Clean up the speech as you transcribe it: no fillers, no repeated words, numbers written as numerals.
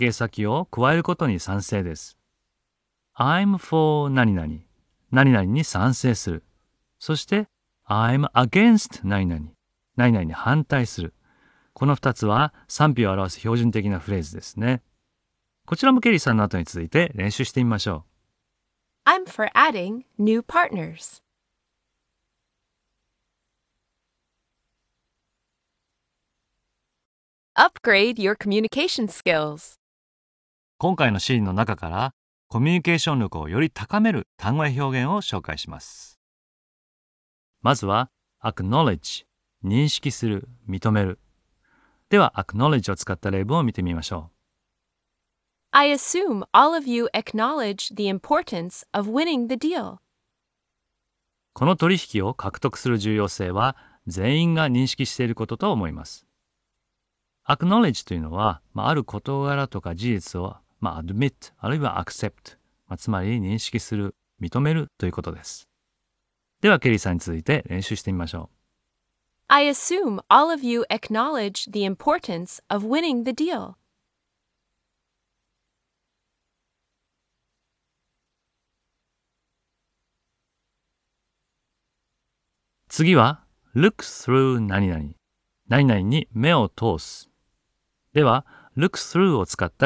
係先を加えることに賛成です。I'm for 何々。何々に賛成する。そして I'm against 何々。何々に反対する。この2つは賛否を表す標準的なフレーズですね。こちらもケリーさんの後に続いて練習してみましょ I'm for adding new partners. Upgrade your communication skills. う。今回のシーンの中からコミュニケーション力をより高める単語や表現を紹介します。まずは acknowledge 認識する、認める。では acknowledge を使った例文を見てみましょう。 I assume all of you acknowledge the importance of winning the deal. この取引を獲得する重要性は全員が認識していることと思います。acknowledge というのは、ある事柄とか事実を、admit あるいは accept、つまり認識する、認めるということです。ではケリーさんに続いて練習してみましょう。 I assume all of you acknowledge the importance of winning the deal. 次は look through 何々。何々に目を通す。では look through を使った